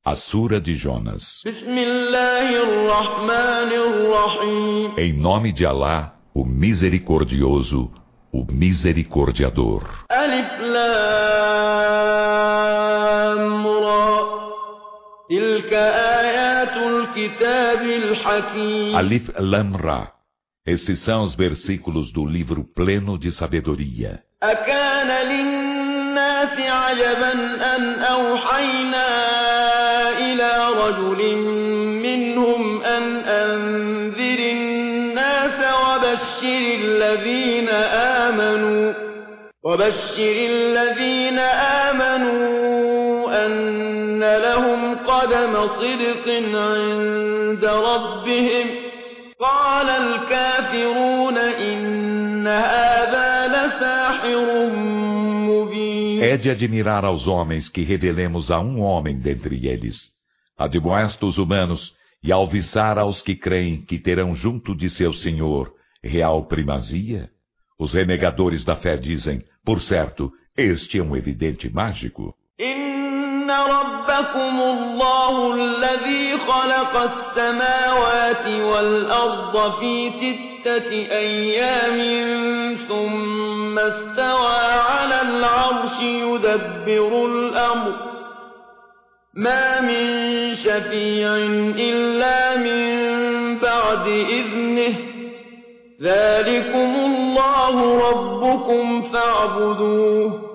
A Sura de Jonas. Em nome de Alá, o Misericordioso, o Misericordiador. Alif Lam Ra. Tilka ayatul kitabil hakim. Alif Lam Ra. Esses são os versículos do livro pleno de sabedoria. Akana linnasi ajaban an awhayna ila rajulin minhum an anzirin nasa wabashshiril ladhina amanu anna lahum qadama sidqin 'inda rabbihim. قال الكافرون إن هذا لساحر مبين. É de admirar aos homens que revelemos a um homem dentre eles. Admoesta os humanos e alviçar aos que creem que terão junto de seu Senhor real primazia. Os renegadores da fé dizem, por certo, este é um evidente mágico. إن ربكم الله الذي خلق السماوات والأرض في 6 أيام ثم استوى على العرش يدبر الأمر ما من شفيع إلا من بعد إذنه ذلكم الله ربكم فاعبدوه.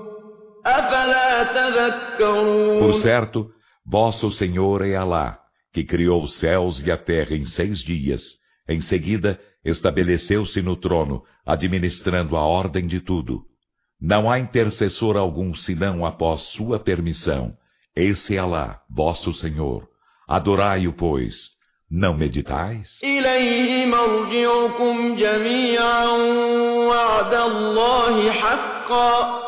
Por certo, vosso Senhor é Alá, que criou os céus e a terra em 6 dias. Em seguida, estabeleceu-se no trono, administrando a ordem de tudo. Não há intercessor algum senão após sua permissão. Esse é Alá, vosso Senhor. Adorai-o, pois. Não meditais? إليه مرجعكم جميعا وعد الله حقا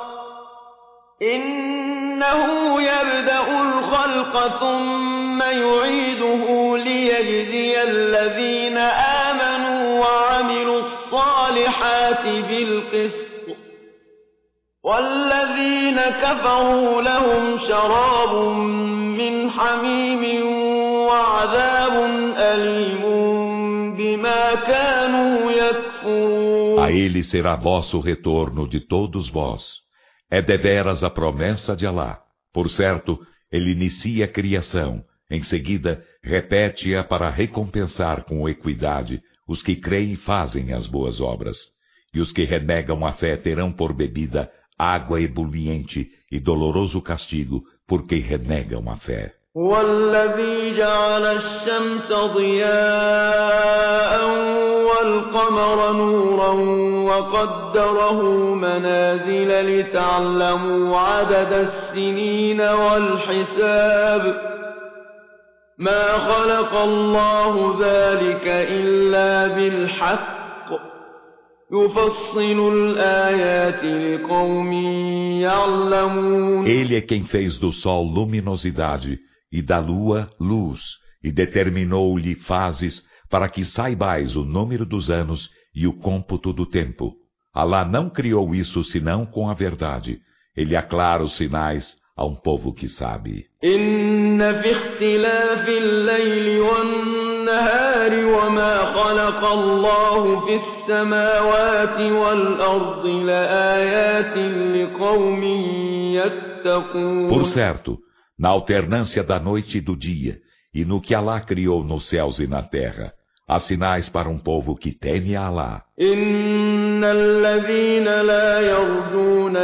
إنه يبدأ الخلق ثم يعيده ليجزي الذين آمنوا وعملوا الصالحات بالقسط والذين كفروا لهم شراب من حميم وعذاب أليم بما كانوا يكفرون. A ele será vosso retorno de todos vós. É deveras a promessa de Alá. Por certo, ele inicia a criação, em seguida repete-a para recompensar com equidade os que creem e fazem as boas obras. E os que renegam a fé terão por bebida água ebuliente e doloroso castigo porque renegam a fé. والذي جعل الشمس ضياء والقمر نورا وقدره منازل لتعلموا عدد السنين والحساب ما خلق الله ذلك إلا بالحق يفصل الآيات لقوم يعلمون. Ele é quem fez do sol luminosidade e da lua, luz, e determinou-lhe fases para que saibais o número dos anos e o cômputo do tempo. Alá não criou isso senão com a verdade. Ele aclara os sinais a um povo que sabe. إن في اختلاف الليل والنهار وما خلق الله في السماوات والأرض لآيات لقوم يتقون. Por certo, na alternância da noite e do dia, e no que Alá criou nos céus e na terra, há sinais para um povo que teme a Alá. إن الذين لا يرجون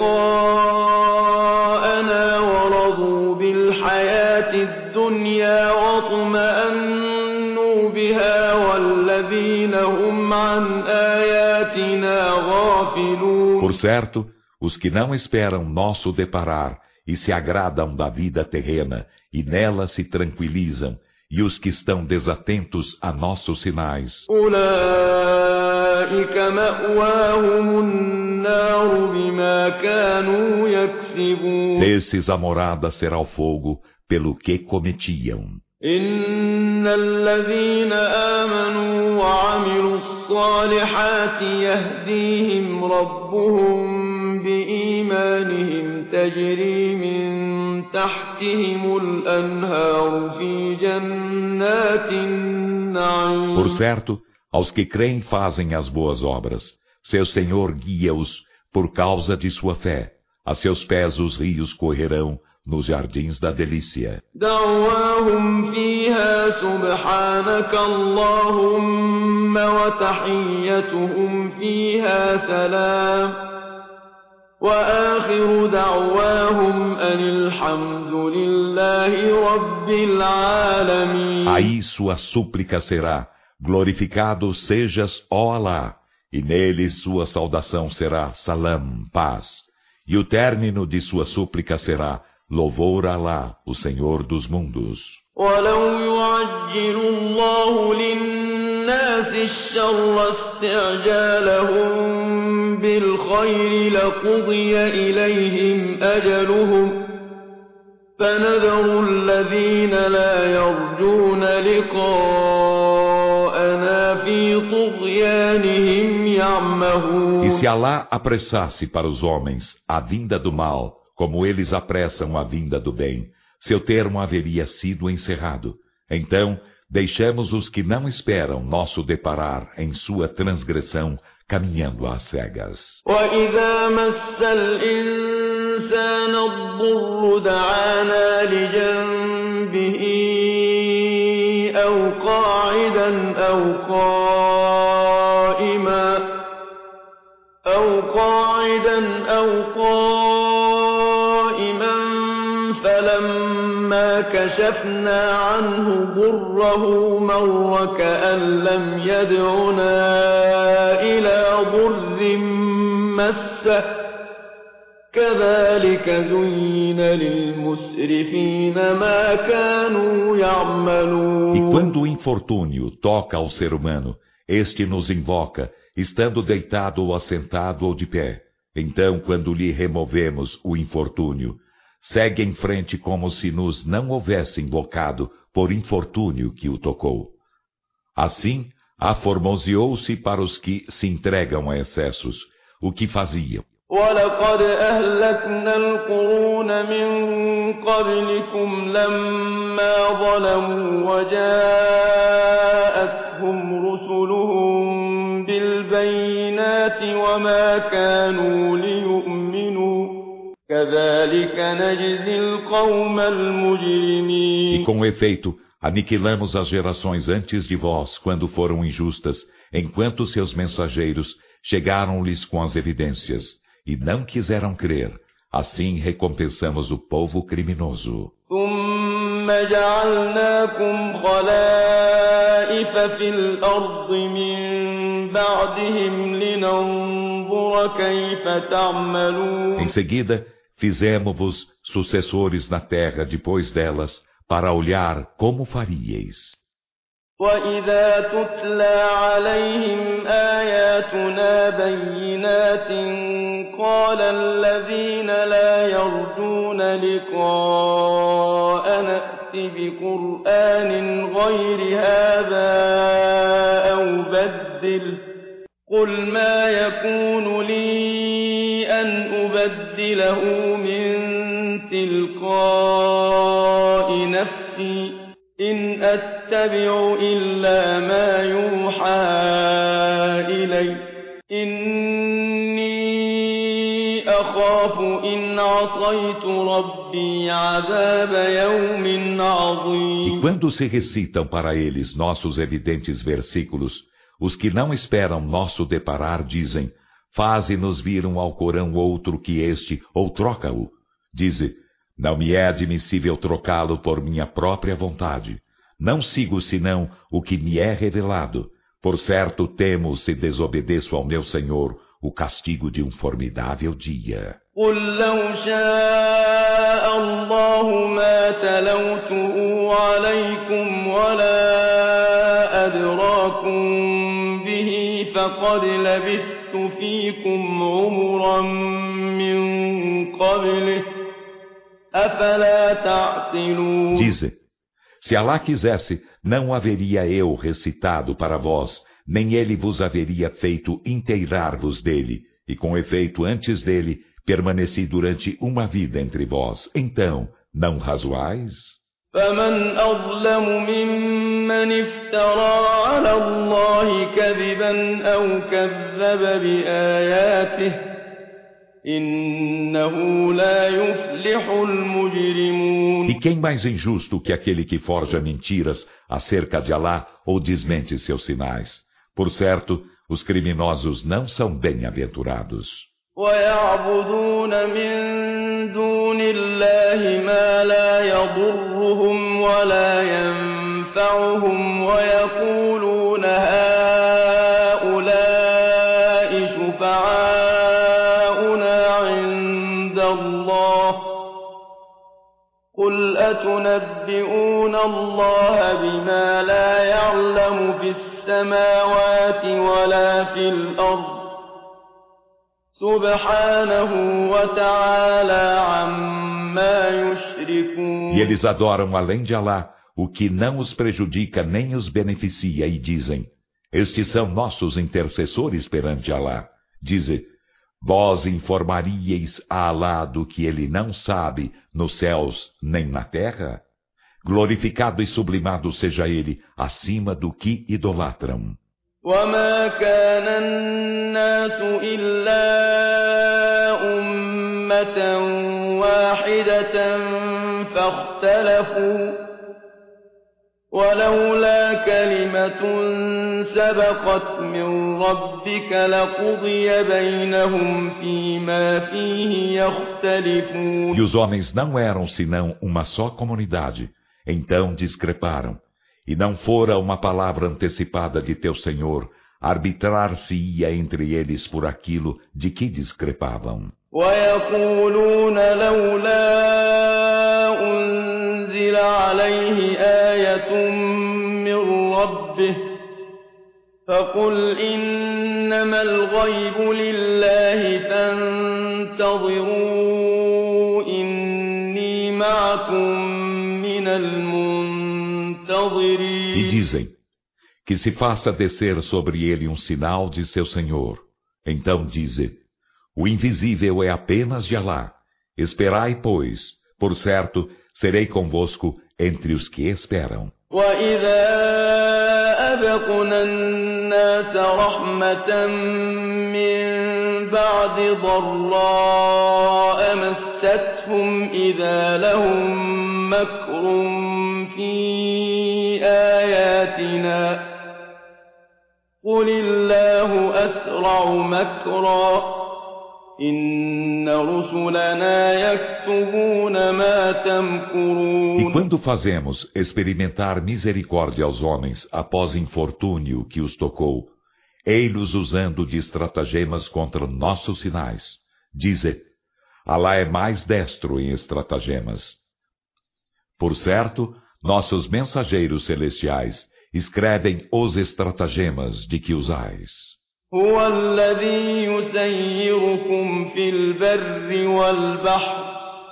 لقاءنا ورضوا بالحياة الدنيا واطمأنوا بها والذين هم عن آياتنا غافلون. Por certo, os que não esperam nosso deparar e se agradam da vida terrena e nela se tranquilizam, e os que estão desatentos a nossos sinais. أولئك مأواهم النار بما كانوا يكسبون. Desses a morada será o fogo pelo que cometiam. إن الذين آمنوا وعملوا الصالحات يهديهم ربهم بإيمانهم تجري من تحتهم الأنهار في جنات النعيم. Por certo, aos que creem fazem as boas obras. Seu Senhor guia-os por causa de sua fé. A seus pés os rios correrão nos jardins da delícia. دعواهم فيها سبحانك اللهم وتحيتهم فيها سلام وآخر دعواهم أن الحمد لله رب العالمين. Aí sua súplica será: glorificado sejas, ó Alá, e neles sua saudação será salam, paz. E o término de sua súplica será: louvor a Alá, o Senhor dos mundos. ولو يعجل الله للناس الشر استعجالهم بالخير لقضي إليهم أجلهم فنذر الذين لا يرجون لقاءنا في طغيانهم يعمهون. E se Alá apressasse para os homens a vinda do mal, como eles apressam a vinda do bem, seu termo haveria sido encerrado. Então, deixamos os que não esperam nosso deparar em sua transgressão, caminhando às cegas. وَإِذَا مَسَّ الْإِنسَانَ الضُّرُّ دَعَانَا لِجَنبِهِ أَوْ قَاعِدًا أَوْ قَائِمًا فَلَمَّا كَشَفْنَا عَنْهُ ضُرَّهُ مَرَّ كَأَن لَّمْ يَدْعُنَا إِلَى ضُرٍّ مَّسَّهُ كَذَلِكَ زُيِّنَ لِلْمُسْرِفِينَ مَا كَانُوا يَعْمَلُونَ. E quando o infortúnio toca ao ser humano, este nos invoca, estando deitado ou assentado ou de pé. Então, quando lhe removemos o infortúnio, segue em frente como se nos não houvesse invocado por infortúnio que o tocou. Assim, aformoseou-se para os que se entregam a excessos, o que faziam. وَلَقَدْ أَهْلَكْنَا الْقُرُونَ مِنْ قَبْلِكُمْ لَمَّا ظَلَمُوا وَجَاءَتْهُمْ رُسُلُهُم بِالْبَيِّنَاتِ وَمَا كَانُوا لِيُؤْمِنُوا كَذَلِكَ نَجْزِي الْقَوْمَ الْمُجْرِمِينَ. E com efeito, aniquilamos as gerações antes de vós, quando foram injustas, enquanto seus mensageiros chegaram-lhes com as evidências, e não quiseram crer. Assim recompensamos o povo criminoso. ثُمَّ جَعَلْنَاكُمْ خَلَائِفَ فِي الْأَرْضِ مِنْ بَعْدِهِمْ لِنَنظُرَ كَيْفَ تَعْمَلُونَ. Em seguida, fizemos-vos sucessores na terra depois delas, para olhar como faríeis. وَإِذَا تُتْلَى عَلَيْهِمْ آيَاتُنَا بَيِّنَاتٍ قَالَ الَّذِينَ لَا يَرْجُونَ لِقَاءَنَا ائْتِ بِقُرْآنٍ غَيْرِ هَذَا أَوْ بَدِّلْهُ قُلْ مَا يَكُونُ لِي أَنْ أُبَدِّلَهُ مِنْ تِلْقَاءِ نَفْسِي إِنْ أَتَّبِعُ إِلَّا مَا يُوحَى إِلَيَّ إِنِّي أَخَافُ إِنْ عَصَيْتُ رَبِّي عَذَابَ يَوْمٍ عَظِيمٍ. E quando se recitam para eles nossos evidentes versículos, os que não esperam nosso deparar dizem: faze-nos vir um Alcorão outro que este, ou troca-o. Dize: não me é admissível trocá-lo por minha própria vontade. Não sigo senão o que me é revelado. Por certo, temo, se desobedeço ao meu Senhor, o castigo de um formidável dia. قُلْ لَوْ شَاءَ اللَّهُ مَا تَلَوْتُهُ عَلَيْكُمْ وَلَا أَدْرَاكُمْ بِهِ فَقَدْ لَبِثْتُ فِيكُمْ عُمُرًا مِّن قَبْلِهِ أَفَلَا تَعْقِلُونَ. Dize: se Alá quisesse, não haveria eu recitado para vós, nem ele vos haveria feito inteirar-vos dele, e com efeito antes dele, permaneci durante uma vida entre vós, então, não razoais? فمن أظلم ممن افترى على الله كذبا أو كذب بآياته إنه لا يفلح المجرمون. E quem mais injusto que aquele que forja mentiras acerca de Alá ou desmente seus sinais? Por certo, os criminosos não são bem-aventurados. ويعبدون من دون الله ما لا يضرهم ولا ينفعهم ويقولون هؤلاء شفعاؤنا عند الله قل أتنبئون الله بما لا يعلم في السماوات ولا في الأرض سبحانه وتعالى عما يشركون. E eles adoram além de Alá o que não os prejudica nem os beneficia e dizem: estes são nossos intercessores perante Alá. Dize: vós informaríeis a Alá do que ele não sabe nos céus nem na terra? Glorificado e sublimado seja ele acima do que idolatram. وما كان الناس إلا أمة واحدة فاختلفوا ولولا كلمة سبقت من ربك لقضي بينهم فيما فيه يختلفون. E os homens não eram senão uma só comunidade, então discreparam. E não fora uma palavra antecipada de teu Senhor, arbitrar-se-ia entre eles por aquilo de que discrepavam. وَيَقُولُونَ لَوْلَا أُنزِلَ عَلَيْهِ آيَةٌ مِّن رَّبِّهِ فَقُلْ إِنَّمَا الْغَيْبُ لِلَّهِ فَانتَظِرُوا إِنِّي مَعَكُم مِّنَ الْمُنتَظِرِينَ. E dizem que se faça descer sobre ele um sinal de seu Senhor. Então dize: o invisível é apenas de Alá. Esperai, pois, por certo, serei convosco entre os que esperam. وَإِذَا أَذَقْنَا النَّاسَ رَحْمَةً مِّن بَعْدِ ضَرَّاءَ مَسَّتْهُمْ إِذَا لَهُم مَّكْرٌ فِي آيَاتِنَا قُلِ اللَّهُ أَسْرَعُ مَكْرًا إِنَّ رُسُلَنَا يَكْتُبُونَ مَا تَمْكُرُونَ. E quando fazemos experimentar misericórdia aos homens após infortúnio que os tocou, ei-los usando de estratagemas contra nossos sinais. Dize: Alá é mais destro em estratagemas. Por certo, nossos mensageiros celestiais escrevem os estratagemas de que usais. هو الذي يسيركم في البر والبحر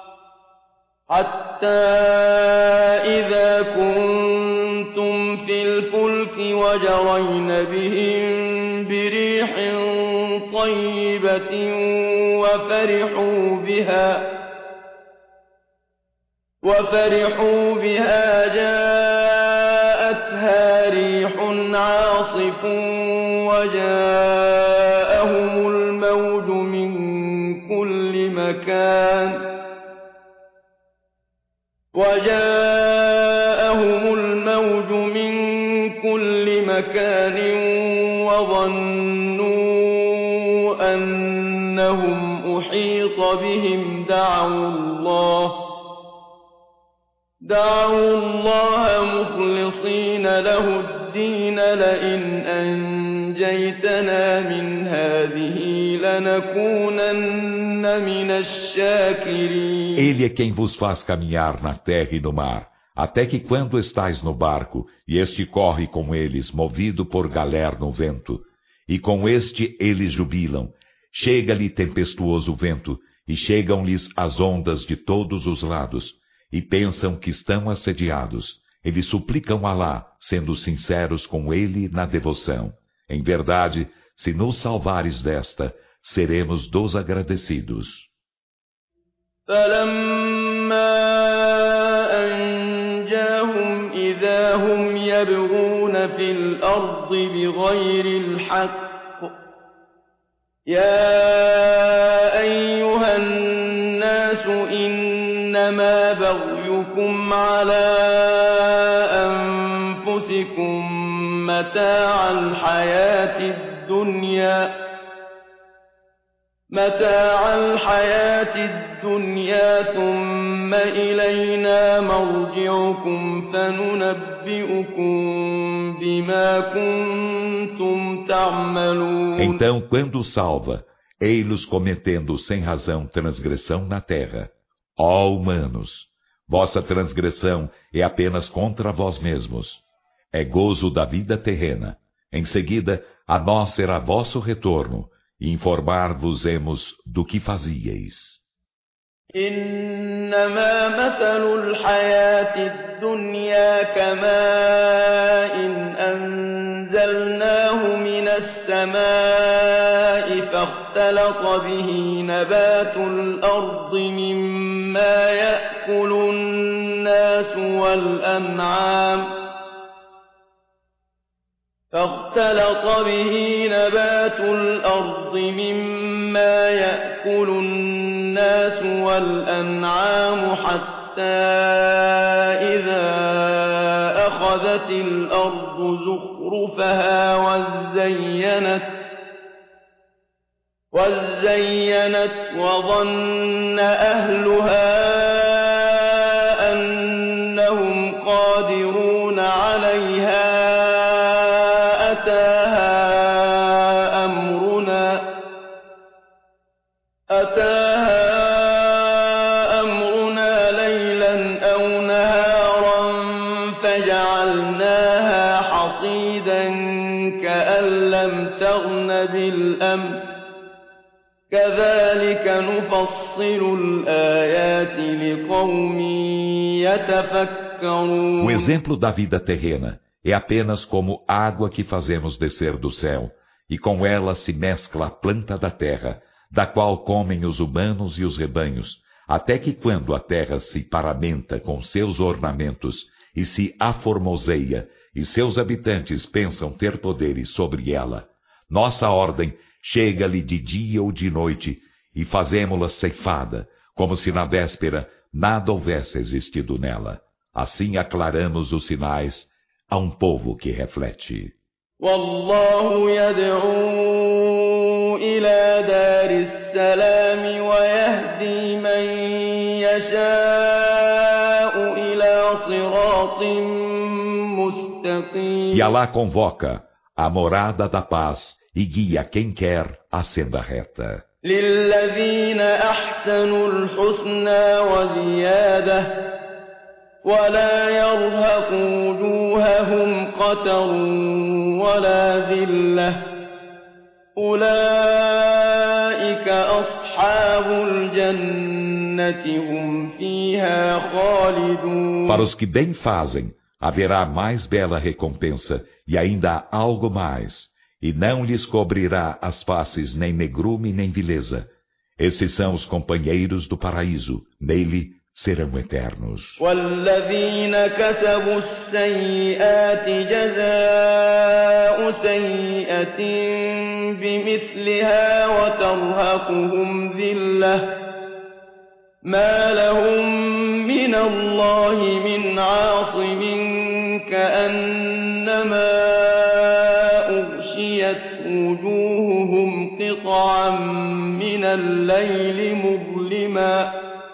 حتى إذا كنتم في الفلك وجرين بهم بريح طيبة وفرحوا بها جاءتها ريح عاصف وجاءهم الموج من كل مكان وظنوا أنهم أحيط بهم دعوا الله مخلصين له الدين لئن أنجيتنا من هذه لنكونن من الشاكرين. Ele é quem vos faz caminhar na terra e no mar, até que quando estais no barco, e este corre com eles, movido por galer no vento, e com este eles jubilam, chega-lhe tempestuoso vento, e chegam-lhes as ondas de todos os lados, e pensam que estão assediados. Eles suplicam a Alá, sendo sinceros com ele na devoção. Em verdade, se nos salvares desta, seremos dos agradecidos. فلما أنجاهم إذا هم يبغون في الأرض بغير الحق يا أيها الناس إنما بغيكم على أنفسكم متاع الحياة الدنيا ثم إلينا مرجعكم فننبئكم بما كنتم تعملون. Então, quando salva, ei-los cometendo sem razão transgressão na terra. Ó humanos, vossa transgressão é apenas contra vós mesmos. É gozo da vida terrena. Em seguida, a nós será vosso retorno, e informar-vos-emos do que fazíeis. إنما مثل الحياة الدنيا كماء أنزلناه من السماء فاختلط به نبات الأرض مما يأكل الناس والأنعام حتى إذا أخذت الأرض زخرفها وزينت وظن أهلها أنهم قادرون عليها أتاها أمرنا ليلا أو نهارا فجعلناها حصيدا كأن لم تغن بالأمس كذلك نفصل الآيات لقوم يتفكرون. O exemplo da vida terrena é apenas como água que fazemos descer do céu, e com ela se mescla a planta da terra, da qual comem os humanos e os rebanhos, até que quando a terra se paramenta com seus ornamentos e se aformoseia, e seus habitantes pensam ter poderes sobre ela, nossa ordem chega-lhe de dia ou de noite, e fazemo-la ceifada, como se na véspera nada houvesse existido nela. Assim aclaramos os sinais a um povo que reflete. والله يدعو إلى دار السلام ويهدي من يشاء إلى صراط مستقيم. E Alá convoca a morada da paz e guia quem quer a senda reta. للذين أحسنوا الحسنى وزيادة ولا يرهق وجوههم قتر ولا ذلة أولئك أصحاب الجنة هم فيها خالدون. Para os que bem fazem, haverá mais bela recompensa e ainda algo mais, e não lhes cobrirá as faces nem negrume nem vileza. Esses são os companheiros do paraíso, nele serão eternos. والذين كسبوا السيئات جزاء سيئة بمثلها وترهقهم ذلة ما لهم من الله من عاصم كأنما أغشيت وجوههم قطعا من الليل مظلما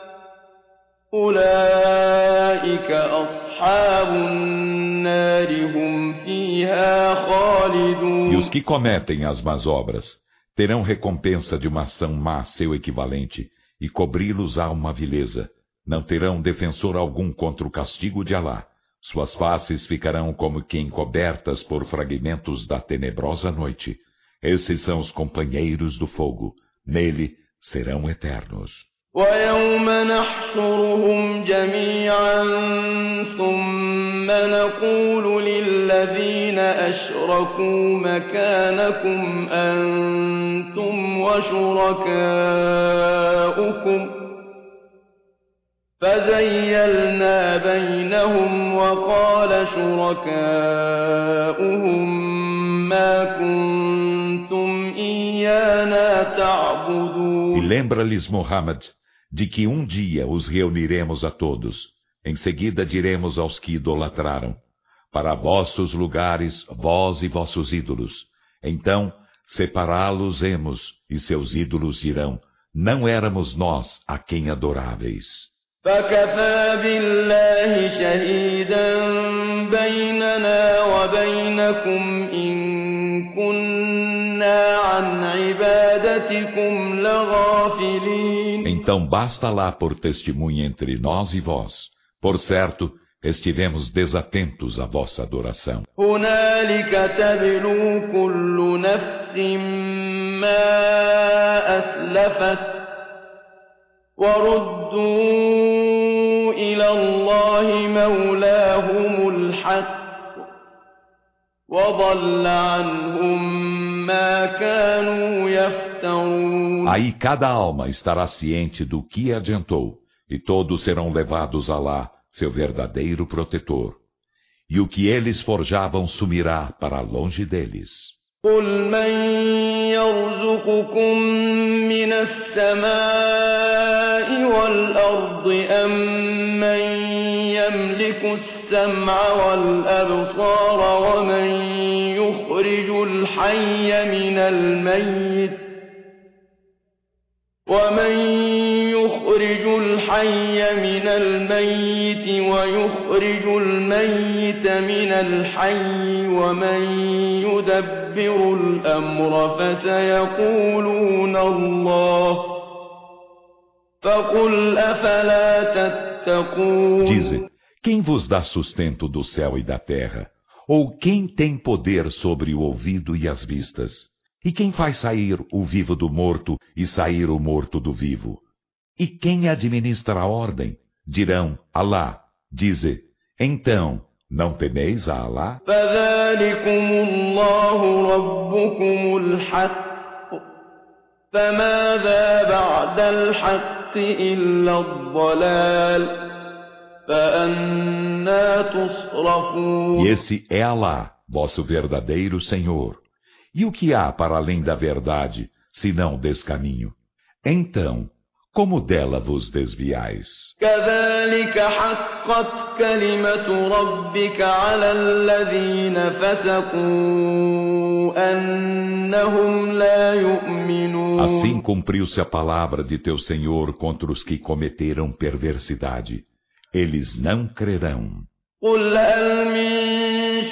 أولئك أصحاب النار هم فيها خالدون. E os que cometem as más obras terão recompensa de uma ação má seu equivalente, e cobri-los-á uma vileza. Não terão defensor algum contra o castigo de Alá. Suas faces ficarão como que encobertas por fragmentos da tenebrosa noite. Esses são os companheiros do fogo. Nele serão eternos. ويوم نحشرهم جميعا ثم نقول للذين أشركوا مكانكم أنتم وشركاؤكم فزيلنا بينهم وقال شركاؤهم ما كنتم إيانا تعبدون. E lembra-lhes, Muhammad, de que um dia os reuniremos a todos. Em seguida diremos aos que idolatraram: para vossos lugares, vós e vossos ídolos. Então separá-los-emos, e seus ídolos dirão: não éramos nós a quem adoráveis. فكفى بالله شهيدا بيننا وبينكم إن كنا عن عبادتكم لغافلين. Então basta lá por testemunha entre nós e vós. Por certo, estivemos desatentos à vossa adoração. هنالك تبلو كل نفس ما أسلفت وردوا إلى الله مولاهم الحق وضل عنهم ما كانوا يفترون. Aí cada alma estará ciente do que adiantou, e todos serão levados a Alá, seu verdadeiro protetor. E o que eles forjavam sumirá para longe deles. قل من يرزقكم من السماء والأرض أم من يملك السمع والأبصار ومن يخرج الحي من الميت ويخرج الميت من الحي ومن يدبر الأمر فسيقولون الله فقل أفلا تتقون. Dize, quem vos dá sustento do céu e da terra? Ou quem tem poder sobre o ouvido e as vistas? E quem faz sair o vivo do morto e sair o morto do vivo? E quem administra a ordem? Dirão, Alá. Dize, então, não temeis a Alá? فذلكم الله ربكم الحق فماذا بعد الحق إلا الضلال فأنى تصرفون. E esse é Alá, vosso verdadeiro Senhor. E o que há para além da verdade, senão descaminho? Então, como dela vos desviais? كذلك حقت كلمة ربك على الذين فسقوا أنهم لا يؤمنون. Assim cumpriu-se a palavra de teu Senhor contra os que cometeram perversidade. Eles não crerão. قل هل من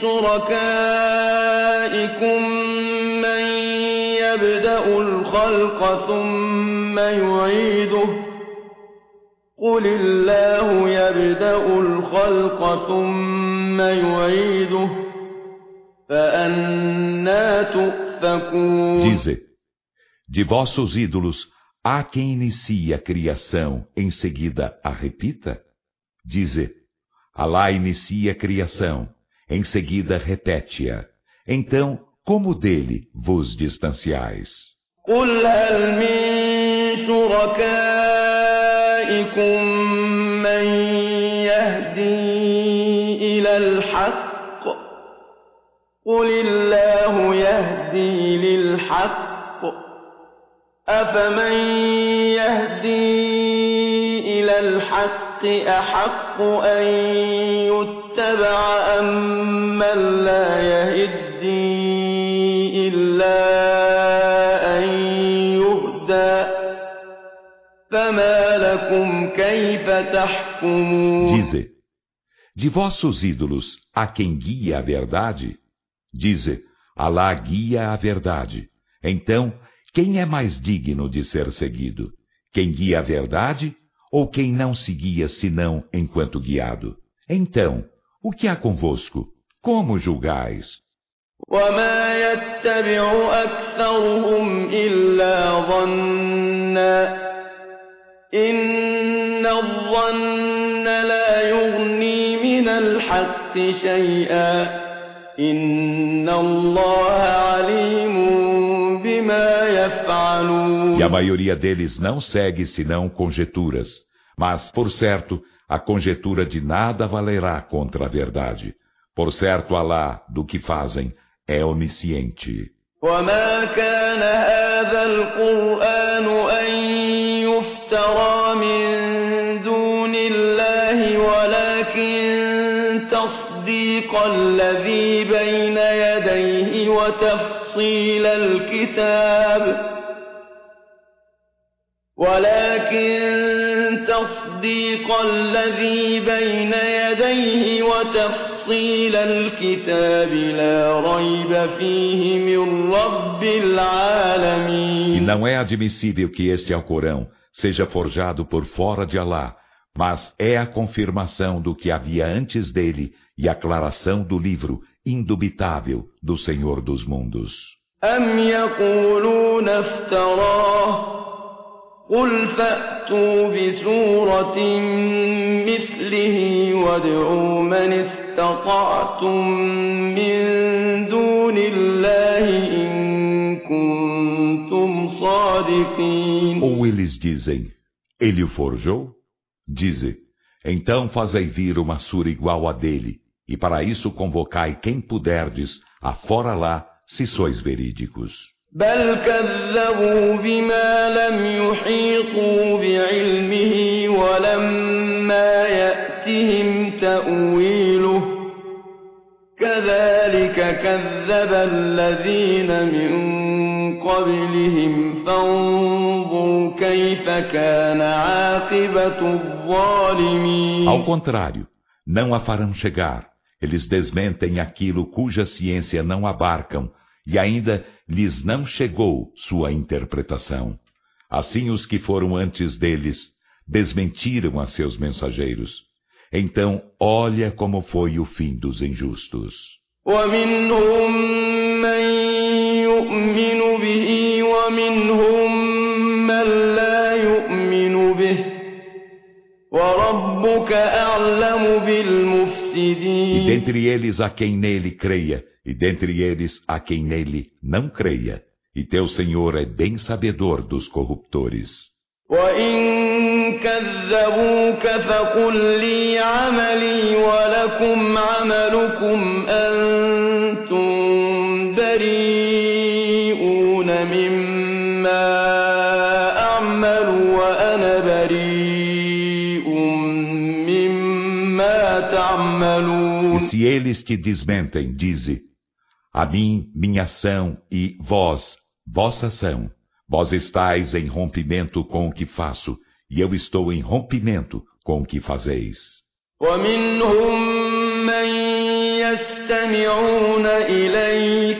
شركائكم من يبدأ الخلق ثم يعيده قل الله يبدأ الخلق ثم يعيده فأنى تؤفكون. Dize, de vossos ídolos há quem inicia a criação, em seguida a repita? Dize, Alá inicia a criação, em seguida repete-a. Então, como dele vos distanciais? قل هل من شركائكم من يهدي إلى الحق قل الله يهدي للحق أفمن يهدي إلى الحق أحق أن يتبع أم من لا يهدي إلا أن يهدى فما لكم كيف تحكمون. Dize, de vossos ídolos há quem guia a verdade? Dize, Alá guia a verdade. Então, quem é mais digno de ser seguido? Quem guia a verdade ou quem não se guia senão enquanto guiado? Então, o que há convosco? Como julgais? وما يتبع أكثرهم إلا ظنا إن الظن لا يغني من الحق شيئا إن الله عليم بما يفعلون. E a maioria deles não segue senão conjeturas. Mas, por certo, a conjetura de nada valerá contra a verdade. Por certo, Alá, do que fazem, é onisciente. وما كان هذا القرآن أن يفترى من دون الله ولكن تصديق الذي بين يديه وتفصيل الكتاب لا ريب فيه من رب العالمين. E não é admissível que este Alcorão seja forjado por fora de Alá, mas é a confirmação do que havia antes dele e a aclaração do livro indubitável do Senhor dos mundos. أم يقولون افتراه قل فأتوا بسورة مثله وادعوا من استطعتم من دون الله إن كنتم صادقين. Ou eles dizem, ele o forjou? Dize, então fazei vir uma sura igual a dele, e para isso convocai quem puderdes, afora lá, se sois verídicos. بل كذبوا بما لم يحيطوا بعلمه ولما يأتهم تأويله كذلك كذب الذين من قبلهم فانظر كيف كان عاقبة الظالمين. Ao contrário, não a farão chegar. Eles desmentem aquilo cuja ciência não abarcam, e ainda lhes não chegou sua interpretação. Assim os que foram antes deles desmentiram a seus mensageiros. Então, olha como foi o fim dos injustos. ومنهم من يؤمن به ومنهم من لا يؤمن به وربك أعلم بالمفسدين. E dentre eles há quem nele creia, e dentre eles há quem nele não creia, e teu Senhor é bem sabedor dos corruptores. وَإِن كَذَّبُوكَ فَقُل لِّي عَمَلِي وَلَكُمْ عَمَلُكُمْ أَنتُم بَرِيئُونَ مِمَّا أَعْمَلُ وَأَنَا بَرِيءٌ مِّمَّا تَعْمَلُونَ. E se eles te desmentem, dize, a mim, minha ação, e vós, vossa ação. Vós estáis em rompimento com o que faço, e eu estou em rompimento com o que fazeis. وَمِنْهُم مَّن يَسْتَمِعُونَ إِلَيْكَ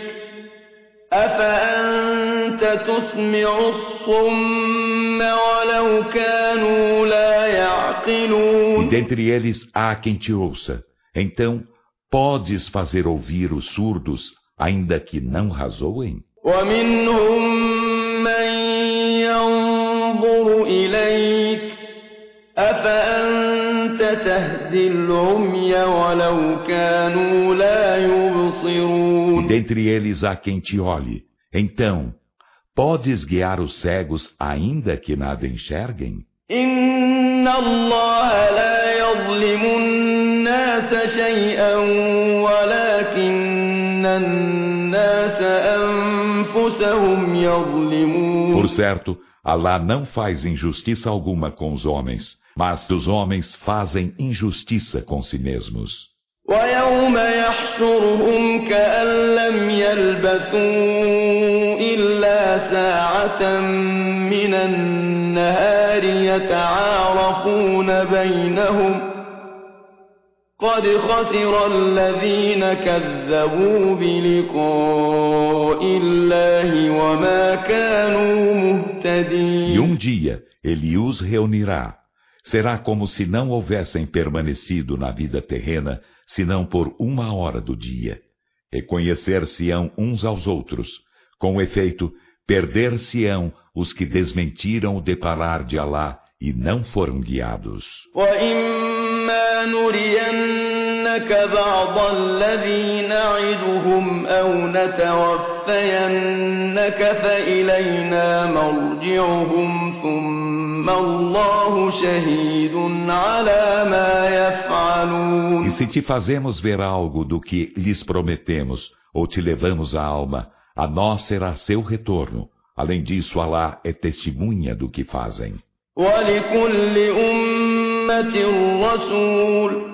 أَفَأَنتَ تُسْمِعُ الصُّمَّ وَلَوْ كَانُوا لَا يَعْقِلُونَ. E dentre eles há quem te ouça. Então, podes fazer ouvir os surdos, ainda que não razoem? وَمِنْهُم مَّن يَنظُرُ إِلَيْكَ أَفَأَنتَ تَهْدِي الْعُمْيَ وَلَوْ كَانُوا لَا يُبْصِرُونَ. E dentre eles há quem te olhe. Então, podes guiar os cegos, ainda que nada enxerguem? إِنَّ اللَّهَ لَا يَظْلِمُ النَّاسَ شَيْئًا وَلَكِنَّ النَّاسَ أَنفُسَهُمْ يَظْلِمُونَ. Por certo, Alá não faz injustiça alguma com os homens, mas os homens fazem injustiça com si mesmos. وَيَوْمَ يَحْشُرُهُمْ كَأَن لَّمْ يَلْبَثُوا إِلَّا سَاعَةً مِّنَ النَّهَارِ يَتَعَارَفُونَ بَيْنَهُمْ قَدْ خَسِرَ الَّذِينَ كَذَّبُوا بِلِقَاءِ اللَّهِ وَمَا كَانُوا مُهْتَدِينَ. E dia ele os reunirá. Será como se não houvessem permanecido na vida terrena, senão por 1 hora do dia. Reconhecer-se-ão uns aos outros. Com efeito, perder-se-ão os que desmentiram o deparar de Alá e não foram guiados. وَإِمَّا نُرِيَنَّكَ بَعْضَ الَّذِي نَعِدُهُمْ أَوْ نَتَوَفَّيَنَّكَ فَإِلَيْنَا مَرْجِعُهُمْ ثُمَّ الله شهيد على ما يفعلون. E se te fazemos ver algo do que lhes prometemos, ou te levamos a alma, a nós será seu retorno. Além disso, Alá é testemunha do que fazem. ولكل أمة رسول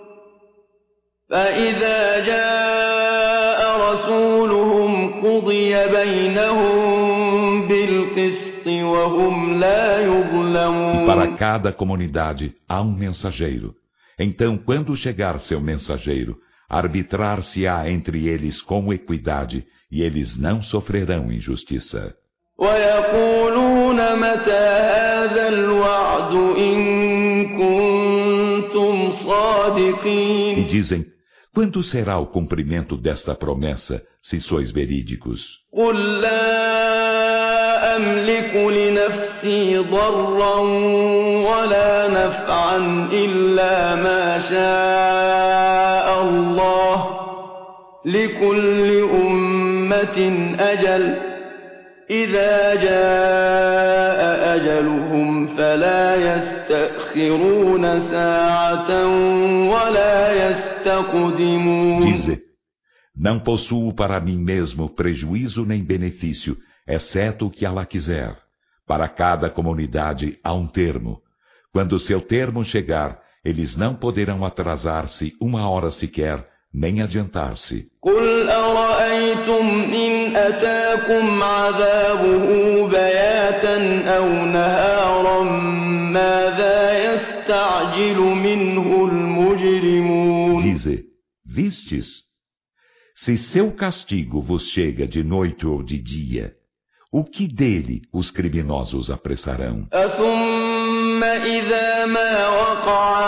فإذا جاء رسولهم قضي بينهم بالقسط وهم لا يظلمون. Para cada comunidade há um mensageiro. Então, quando chegar seu mensageiro, arbitrar-se-á entre eles com equidade, e eles não sofrerão injustiça. ويقولون متى هذا الوعد إن كنتم صادقين. E dizem, quando será o cumprimento desta promessa, se sois verídicos? قل لا أملك لنفسي ضرا ولا نفعا إلا ما شاء الله لكل أمة أجل إذا جاء أجلهم فلا يستأخرون ساعة ولا يستقدمون. Dize, não possuo para mim mesmo prejuízo nem benefício, exceto o que Allah quiser. Para cada comunidade há um termo. Quando seu termo chegar, eles não poderão atrasar-se uma hora sequer, nem adiantar-se. قل أرأيتم إن أتاكم عذابه بياتا أو نهارا ماذا يستعجل منه المجرمون. Dize, vistes? Se seu castigo vos chega de noite ou de dia, o que dele os criminosos apressarão? أثم إذا ما وقع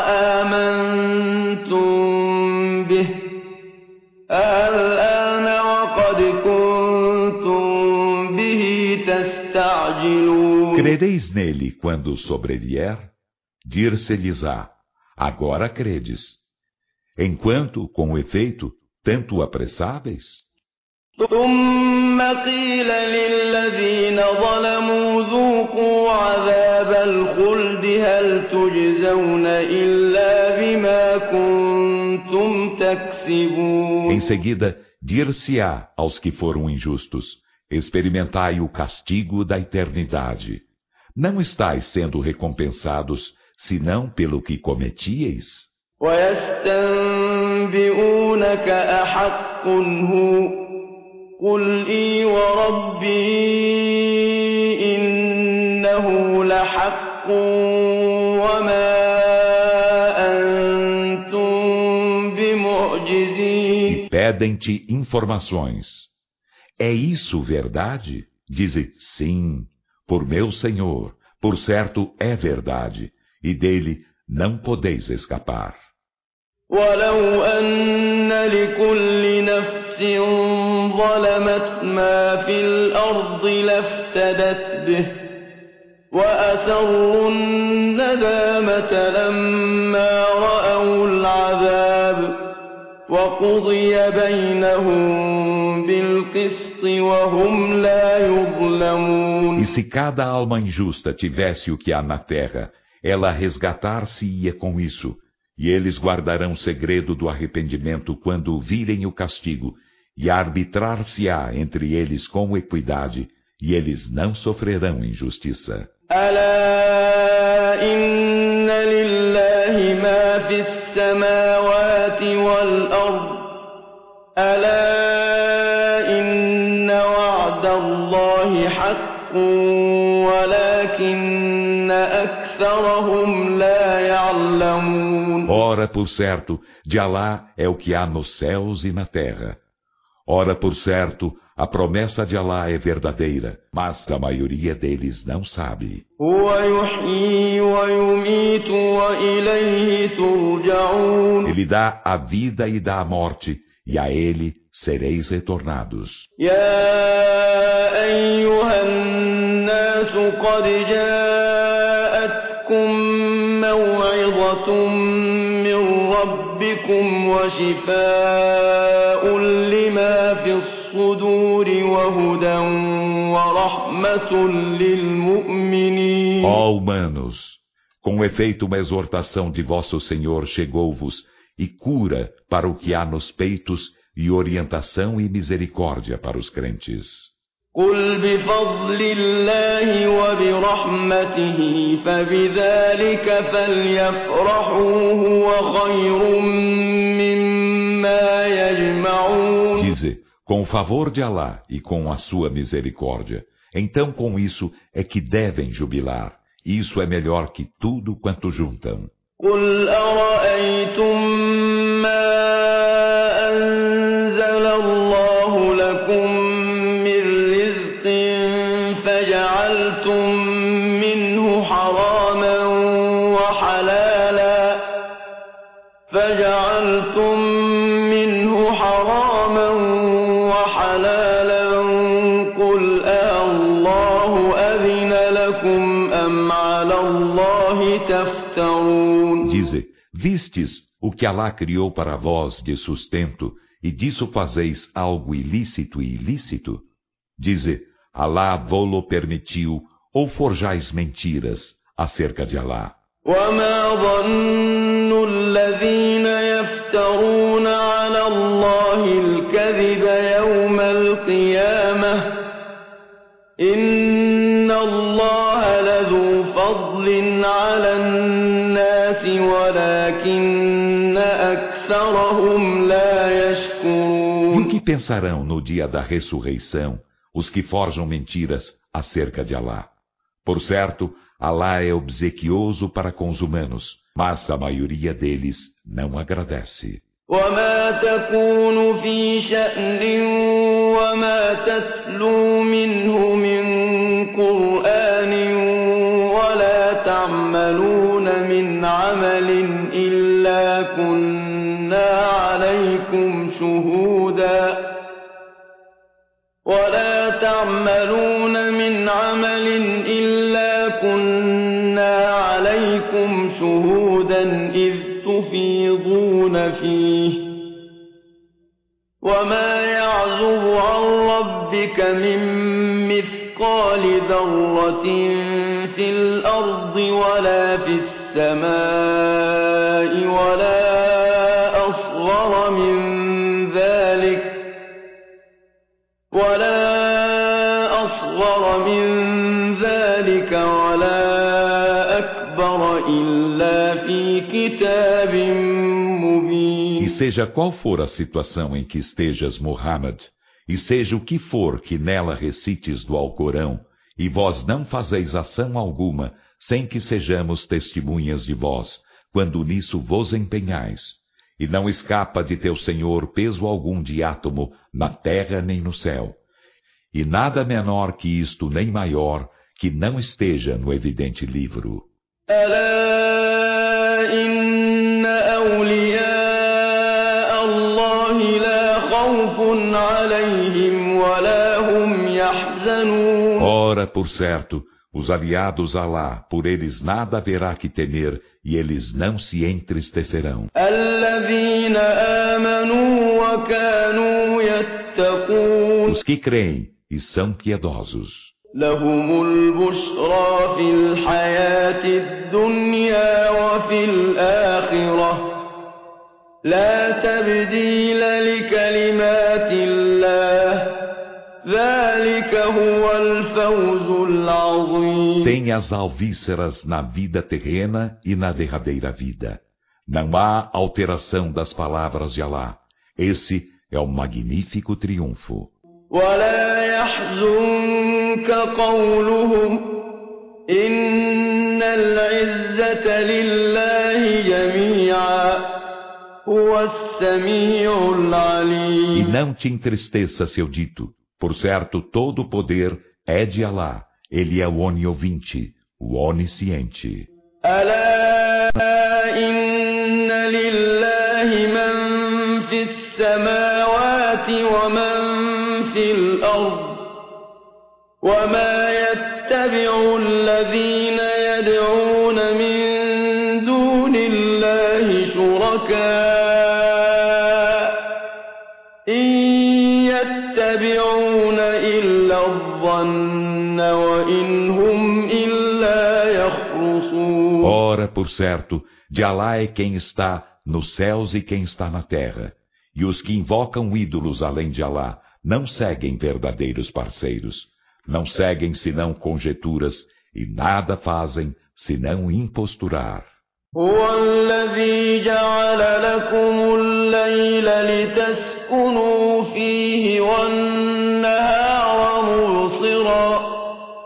آمنتم به الآن وقد كنتم به تستعجلون. Crereis nele quando sobrevier? Dir-se-lhes-á, agora credes. Enquanto, com efeito, tanto apressáveis? ثم قيل للذين ظلموا ذوقوا عذاب الخلد هل تجزون إلا بما كنتم تكسبون. Em seguida, dir-se-á aos que foram injustos, experimentai o castigo da eternidade. Não estáis sendo recompensados, senão pelo que cometieis? ويستنبئونك أحق هو قل إي وربي إنه لحق وما أنتم بمعجزين. E pedem-te informações. É isso verdade? Dize, sim, por meu Senhor, por certo é verdade, e dele não podeis escapar. ولو أن لكل نفس ظلمت ما في الأرض لافتدت به وأسروا الندامة لما رأوا العذاب وقضي بينهم بالقسط وهم لا يظلمون. E se cada alma injusta tivesse o que há na terra, ela resgatar-se-ia com isso. E eles guardarão segredo do arrependimento quando virem o castigo, e arbitrar-se-á entre eles com equidade, e eles não sofrerão injustiça. ألا إن لله ما في السماوات والأرض ألا إن وعد الله حق ولكن أكثرهم لا يعلمون. Ora, por certo, de Alá é o que há nos céus e na terra. Ora, por certo, a promessa de Alá é verdadeira, mas a maioria deles não sabe. Ele dá a vida e dá a morte, e a ele sereis retornados. قد جاءتكم موعظة من ربكم وشفاء لما في الصدور الصدور وهدى ورحمة للمؤمنين. Ó humanos, com efeito uma exortação de vosso Senhor chegou-vos, e cura para o que há nos peitos, e orientação e misericórdia para os crentes. قل بفضل الله وبرحمته فبذلك فليفرحوا هو خير مما يجمعون. Dize, com o favor de Alá e com a sua misericórdia, então com isso é que devem jubilar. Isso é melhor que tudo quanto juntam. قل أرأيتم ما أنزل الله لكم فجعلتم منه حراما وحلالا قل الله أذن لكم أم على الله تفترون. Dize, vistes o que Alá criou para vós de sustento, e disso fazeis algo ilícito e ilícito? Dize, Alá vô-lo permitiu, ou forjais mentiras acerca de Alá. وما ظن الذين يفترون على الله الكذب يوم القيامة إن الله لذو فضل على الناس ولكن أكثرهم لا يشكرون. E o que pensarão no dia da ressurreição os que forjam mentiras acerca de Alá? Por certo, Alá é obsequioso para com os humanos, mas a maioria deles não agradece. وما تكون في شأن وما تتلو منه من قرآن ولا تعملون من عمل إلا كنا عليكم شهودا إذ تفيضون فيه وما يعزب عن ربك من مثقال ذرة في الأرض ولا في السماء ولا أصغر من ذلك ولا أكبر إلا في كتاب مبين. E seja qual for a situação em que estejas, Muhammad, e seja o que for que nela recites do Alcorão, e vós não fazeis ação alguma, sem que sejamos testemunhas de vós, quando nisso vos empenhais. E não escapa de teu Senhor peso algum de átomo, na terra nem no céu. E nada menor que isto nem maior, que não esteja no evidente livro. Ora, por certo, os aliados a Alá, por eles nada haverá que temer, e eles não se entristecerão. Os que creem e são piedosos. لهم البشرى في الحياة الدنيا وفي الآخرة لا تبديل لكلمات الله ذلك هو الفوز العظيم. Tem as alvíceras na vida terrena e na derradeira vida. Não há alteração das palavras de Alá. Esse é o magnífico triunfo. ولا يحزنك قولهم إن العزة لله جميعا هو السميع العليم. E não te entristeça seu dito. Por certo, todo o poder é de Alá. Ele é o oniovinte, o onisciente. ألا إن لله من في السماوات ومن في الأرض وما يتبع الذين يدعون من دون الله شركاء إن يتبعون Ora, por certo, de Alá é quem está nos céus e quem está na terra. E os que invocam ídolos além de Alá não seguem verdadeiros parceiros. Não seguem senão conjecturas e nada fazem senão imposturar. هو الذي جعل لكم الليل لتسكنوا فيه والنهار مبصرا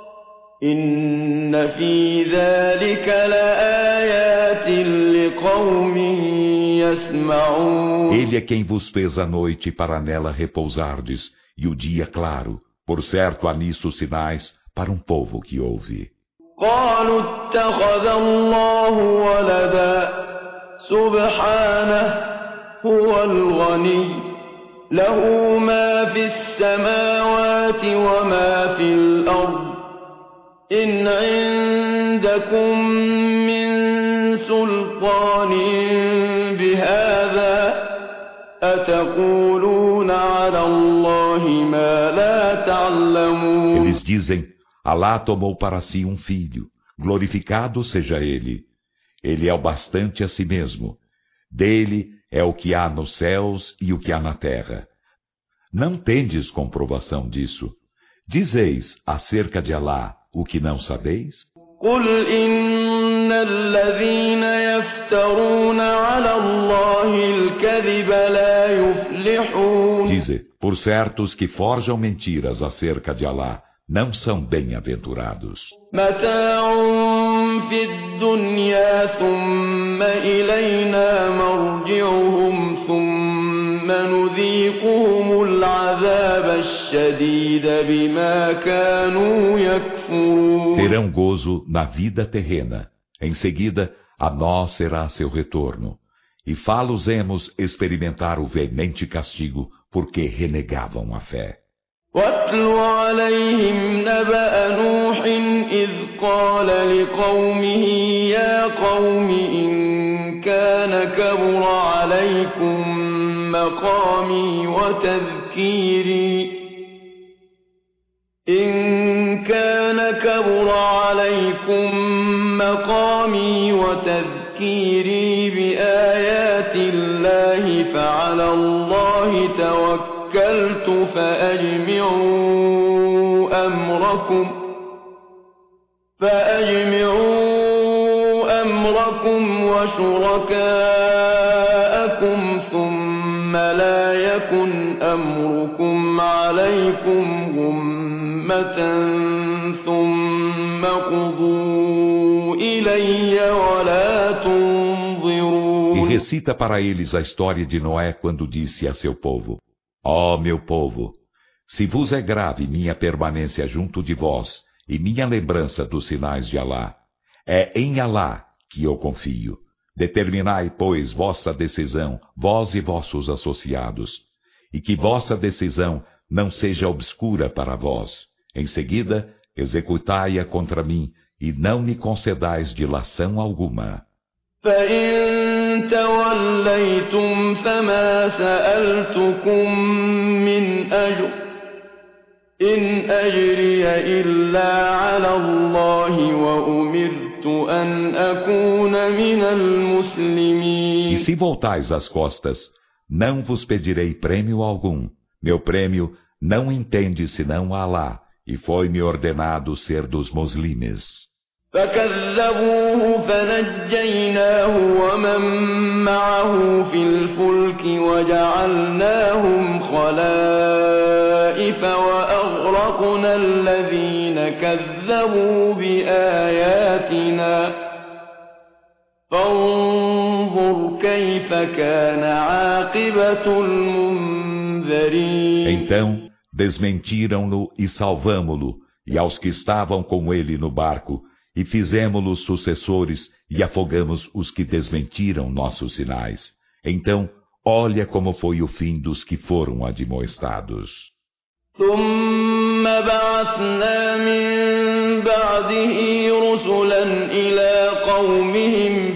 إن في ذلك لآيات لقوم يسمعون. Ele é quem vos fez a noite para nela repousardes e o dia claro. Por certo há nisso sinais para um povo que ouve. قالوا اتخذ الله ولدا سبحانه هو الغني له ما في السماوات وما في الأرض إن عندكم من سلطان بهذا أتقولون على الله ما لا تعلمون. Eles dizem: Alá tomou para si um filho, glorificado seja ele. Ele é o bastante a si mesmo. Dele é o que há nos céus e o que há na terra. Não tendes comprovação disso. Dizeis acerca de Alá o que não sabeis? قل إن الذين يفترون على الله الكذب لا يفلحون. Dize, por certo, os que forjam mentiras acerca de Alá não são bem-aventurados. متاع في الدنيا ثم إلينا مرجعهم ثم نذيقهم العذاب الشديد بما كانوا يكفرون. Terão gozo na vida terrena. Em seguida, a nós será seu retorno. E fá-los-emos experimentar o veemente castigo porque renegavam a fé. واتل عليهم نبأ نوح إذ قال لقومه يا قوم إن كان كبر عليكم مقامي وتذكيري بآيات الله فعلى الله توكلت فأجمعوا أمركم وشركاءكم ثم لا يكن أمركم عليكم غمة ثم قضوا إلي ولا تنظرون. E recita para eles a história de Noé quando disse a seu povo: Ó meu povo, se vos é grave minha permanência junto de vós e minha lembrança dos sinais de Alá, é em Alá que eu confio. Determinai, pois, vossa decisão, vós e vossos associados, e que vossa decisão não seja obscura para vós. Em seguida, executai-a contra mim, e não me concedais dilação alguma. فَإِن تَوَلَّيْتُمْ فَمَا سَأَلْتُكُم مِّنْ أَجْرٍ إِنْ أَجْرِيَ إِلَّا عَلَى اللَّهِ وَأُمِرْتُ أَنْ أَكُونَ مِنَ الْمُسْلِمِينَ. E se voltais as costas, não vos pedirei prêmio algum. Meu prêmio não entende senão a Alá, e foi-me ordenado ser dos muslimes. فكذبوه فنجيناه ومن معه في الفلك وجعلناهم خلائف وأغرقنا الذين كذبوا بآياتنا فانظر كيف كان عاقبة المنذرين. Então desmentiram-no e salvamo-lo, e aos que estavam com ele no barco, e fizemo-los sucessores e afogamos os que desmentiram nossos sinais. Então, olha como foi o fim dos que foram admoestados. ثم بعثنا من بعده رسلا إلى قومهم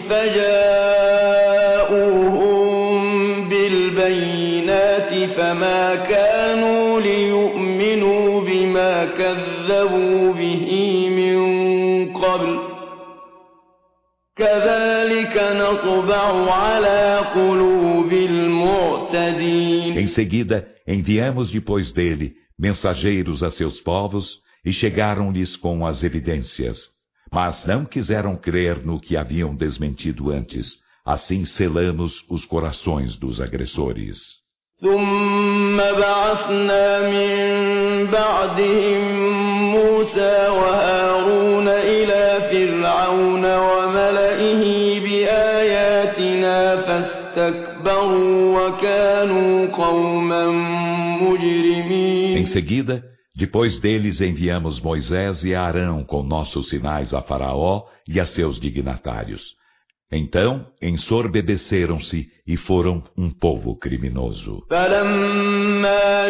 فجاءوهم بالبينات فما كانوا ليؤمنوا بما كذبوا به كذلك نطبع على قلوب المعتدين. Em seguida, enviamos depois dele mensageiros a seus povos e chegaram-lhes com as evidências. Mas não quiseram crer no que haviam desmentido antes. Assim selamos os corações dos agressores. ثم بعثنا من بعدهم موسى وهارون إلى فرعون وملئه بآياتنا فاستكبروا وكانوا قوما مجرمين. Em seguida, depois deles enviamos Moisés e Arão com nossos sinais a Faraó e a seus dignatários. Então, ensorbebeceram-se e foram um povo criminoso. فلما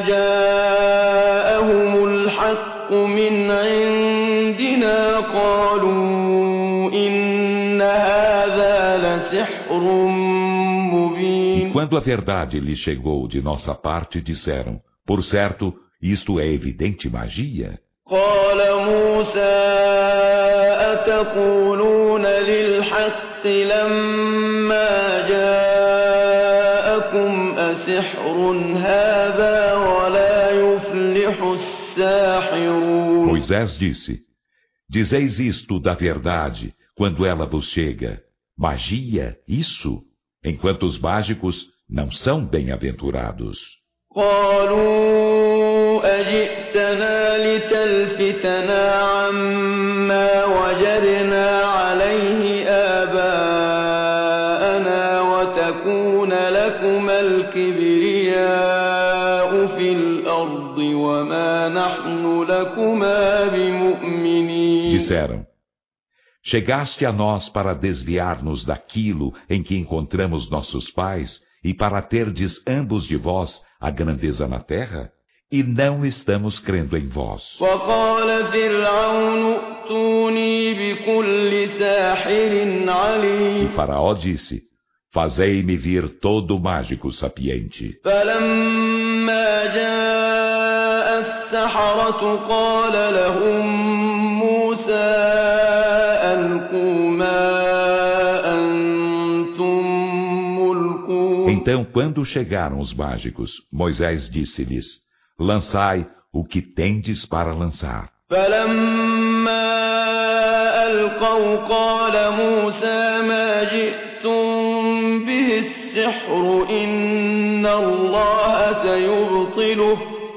جاءهم الحق من عندنا قالوا إن هذا لسحر مبين. E quando a verdade lhes chegou de nossa parte, disseram: por certo, isto é evidente magia. قال موسى أتقولون للحق لما جاءكم أسحر هذا ولا يفلح الساحرون. Moisés disse: dizeis isto da verdade quando ela vos chega. Magia, isso? Enquanto os mágicos não são bem-aventurados. قالوا أجئتنا لتلفتنا عما وجدنا عليه آباءنا وتكون لكما الكبرياء في الأرض وما نحن لكما بمؤمنين. Disseram: chegaste a nós para desviar-nos daquilo em que encontramos nossos pais e para terdes ambos de vós a grandeza na terra? E não estamos crendo em vós. وقال فرعون ائتوني بكل ساحر عليم. E Faraó disse: fazei-me vir todo mágico sapiente. فلما جاء السحرة قال لهم موسى ألقوا ما أنتم ملقون. Então, quando chegaram os mágicos, Moisés disse-lhes: lançai o que tendes para lançar. فلما ألقوا قال موسى ما جئتم به السحر إن الله سيبطله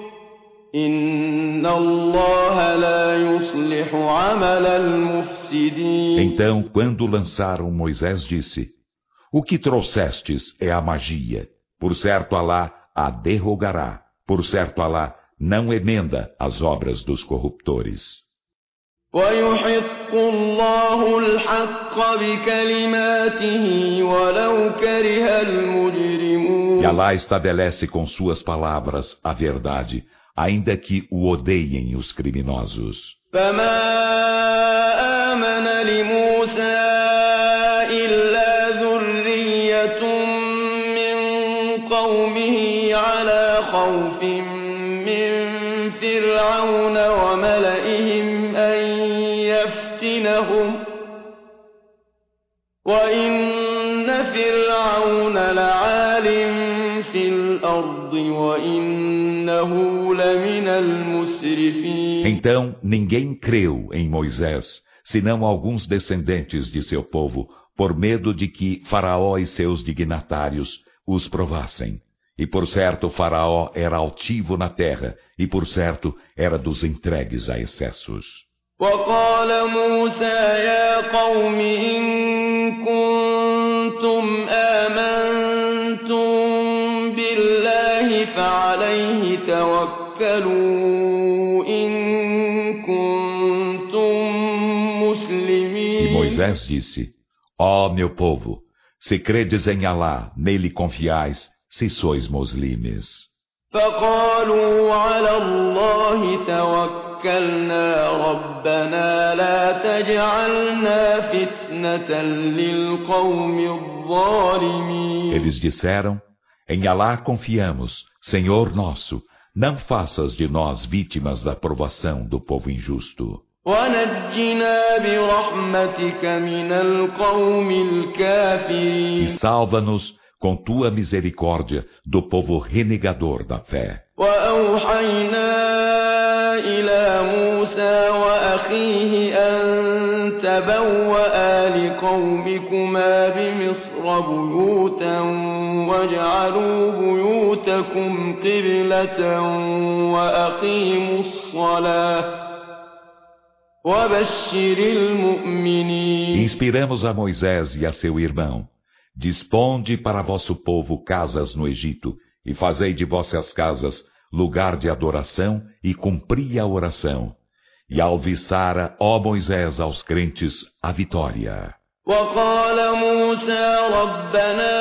إن الله لا يصلح عمل المفسدين. Então, quando lançaram, Moisés disse: o que trouxestes é a magia. Por certo, Alá a derrogará. Por certo, Alá não emenda as obras dos corruptores. ويحق الله الحق بكلماته ولو كره المجرمون. E Alá estabelece com suas palavras a verdade, ainda que o odeiem os criminosos. فما آمن لموسى إلا ذرية من قومه على خوف من فرعون وملئهم أن يفتنهم وإن فرعون لعال في الأرض وإنه لمن المسرفين. Então ninguém creu em Moisés, senão alguns descendentes de seu povo, por medo de que Faraó e seus dignatários os provassem. E por certo Faraó era altivo na terra, e por certo era dos entregues a excessos. وقال موسى يا قوم إن كنتم آمنتم بالله فعليه توكلوا إن كنتم مسلمين. E Moisés disse: ó meu povo, se credes em Alá, nele confiais, se sois muslimes. فقالوا على الله توكلنا ربنا لا تجعلنا فتنة للقوم الظالمين. Eles disseram: em Alá confiamos, Senhor nosso, não faças de nós vítimas da provação do povo injusto. ونجنا برحمتك من القوم الكافرين. E salva-nos com tua misericórdia do povo renegador da fé. وأوحينا إلى موسى وأخيه أن تبوأ لقومكما بمصر بيوتا واجعلوا بيوتكم قبلة وأقيموا الصلاة وبشر المؤمنين. Inspiramos a Moisés e a seu irmão: disponde para vosso povo casas no Egito, e fazei de vossas casas lugar de adoração, e cumpri a oração. E alviçara, ó Moisés, aos crentes a vitória. وقال موسى ربنا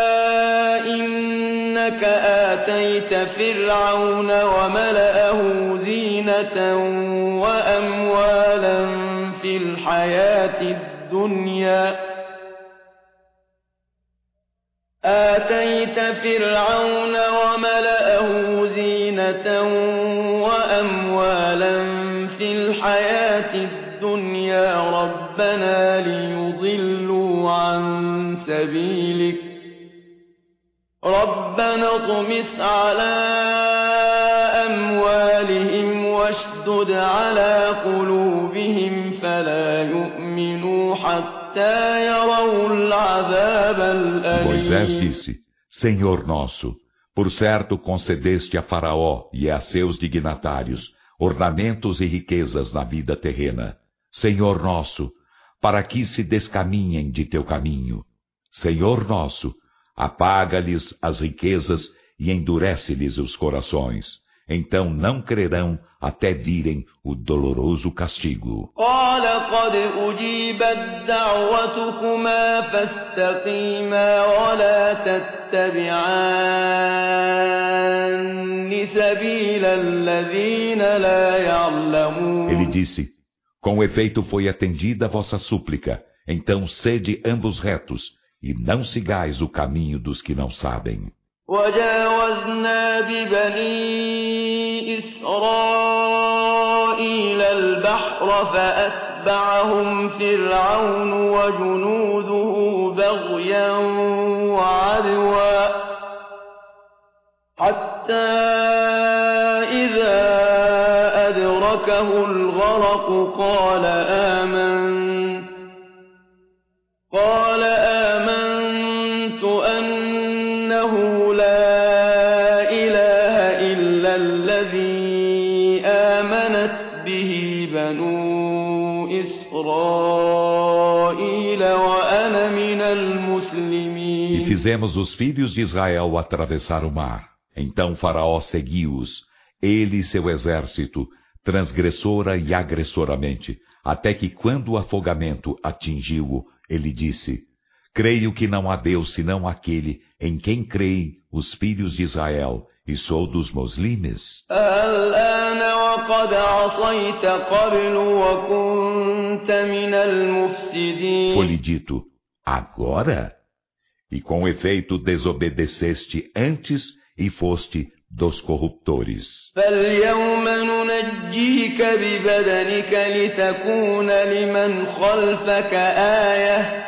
إنك آتيت فرعون وملأه زينة وأموالا في الحياة الدنيا ربنا ليضلوا عن سبيلك ربنا اطمس على أموالهم واشدد على قلوبهم فلا يؤمنوا حتى يروا العذاب الأليم. Moisés disse: Senhor nosso, por certo concedeste a Faraó e a seus dignatários ornamentos e riquezas na vida terrena. Senhor nosso, para que se descaminhem de teu caminho. Senhor nosso, apaga-lhes as riquezas e endurece-lhes os corações. Então não crerão até virem o doloroso castigo. قال قد أجيبت دعوتكما فاستقيما ولا تتبعان سبيل الذين لا يعلمون. Ele disse: com efeito foi atendida a vossa súplica, então sede ambos retos, e não sigais o caminho dos que não sabem. وجاوزنا ببني إسرائيل البحر فأتبعهم فرعون وجنوده بغيا وعدوا حتى إذا أدركه الغرق قال آمنت أنه لا إله إلا الذي آمنت به بنو إسرائيل وأنا من المسلمين. E fizemos os filhos de Israel atravessar o mar. Então Faraó seguiu-os, ele e seu exército, transgressora e agressoramente, até que quando o afogamento atingiu-o, ele disse: creio que não há Deus senão aquele em quem creem os filhos de Israel, e sou dos muslimes. Foi-lhe dito: agora? E com efeito desobedeceste antes e foste dos corruptores. فَالْيَوْمَ نُنَجِّيكَ بِبَدَنِكَ لِتَكُونَ لِمَنْ خَلْفَكَ آيَةً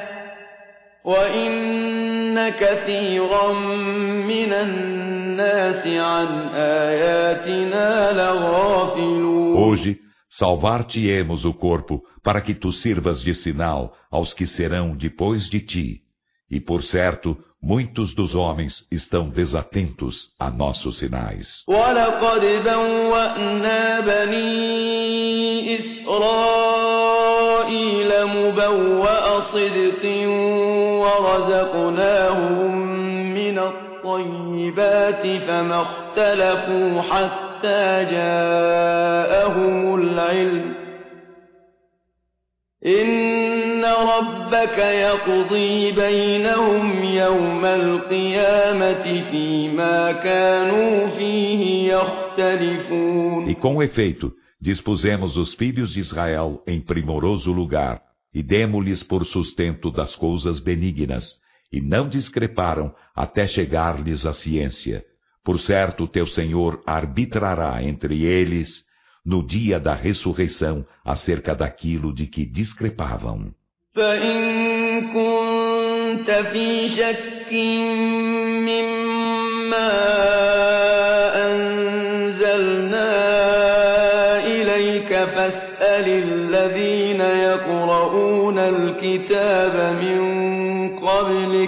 وَإِنَّ كَثِيرًا مِنَ النَّاسِ عَنْ آيَاتِنَا لَغَافِلُونَ. Hoje salvar-te-emos o corpo para que tu sirvas de sinal aos que serão depois de ti. E por certo, muitos dos homens estão desatentos a nossos sinais. وَلَقَدْ بَوَّأْنَا بَنِي إِسْرَائِيلَ مُبَوَّأَ صِدْقٍ وَرَزَقْنَاهُم مِّنَ الطَّيِّبَاتِ فَمَا اخْتَلَفُوا حَتَّىٰ جَاءَهُمُ الْعِلْمُ إِنَّ رَبَّكَ يَقْضِي بَيْنَهُمْ يَوْمَ الْقِيَامَةِ فِيمَا كَانُوا فِيهِ يَخْتَلِفُونَ. E com efeito, dispusemos os filhos de Israel em primoroso lugar, e demo-lhes por sustento das coisas benignas, e não discreparam até chegar-lhes a ciência. Por certo, teu Senhor arbitrará entre eles no dia da ressurreição acerca daquilo de que discrepavam. فإن كنت في شك مما أنزلنا إليك فاسأل الذين يقرؤون الكتاب من قبلك